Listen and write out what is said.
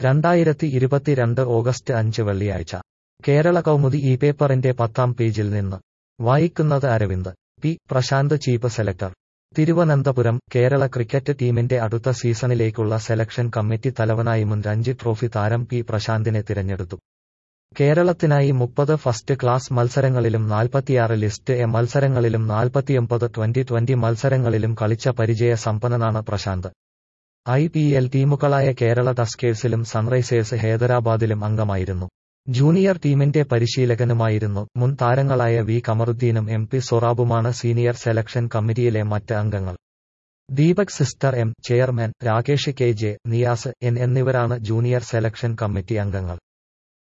2022 August 5 വെള്ളിയാഴ്ച കേരള കൗമുദി ഈ പേപ്പറിന്റെ 10-ാം പേജിൽ നിന്ന് വായിക്കുന്നത് Aravind. P. Prashanth chief selector. Thiruvananthapuram. Kerala cricket ടീമിന്റെ അടുത്ത സീസണിലേക്കുള്ള സെലക്ഷൻ കമ്മിറ്റി തലവനായി മുൻ രഞ്ജി ട്രോഫി താരം പി. പ്രശാന്തിനെ തിരഞ്ഞെടുത്തു. കേരളത്തിനായി 30 ഫസ്റ്റ് ക്ലാസ് മത്സരങ്ങളിലും 46 ലിസ്റ്റ് എ മത്സരങ്ങളിലും 49 ട്വന്റി മത്സരങ്ങളിലും കളിച്ച പരിചയ സമ്പന്നനാണ് പ്രശാന്ത്. IPL ടീമുകളായ കേരള ടസ്കേഴ്സിലും സൺറൈസേഴ്സ് ഹൈദരാബാദിലും അംഗമായിരുന്നു. ജൂനിയർ ടീമിന്റെ പരിശീലകനുമായിരുന്നു. മുൻ താരങ്ങളായ വി. കമറുദ്ദീനും MP സൊറാബുമാണ് സീനിയർ സെലക്ഷൻ കമ്മിറ്റിയിലെ മറ്റ് അംഗങ്ങൾ. Deepak sister M chairman, Rakesh KJ, Niyas N എന്നിവരാണ് ജൂനിയർ സെലക്ഷൻ കമ്മിറ്റി അംഗങ്ങൾ.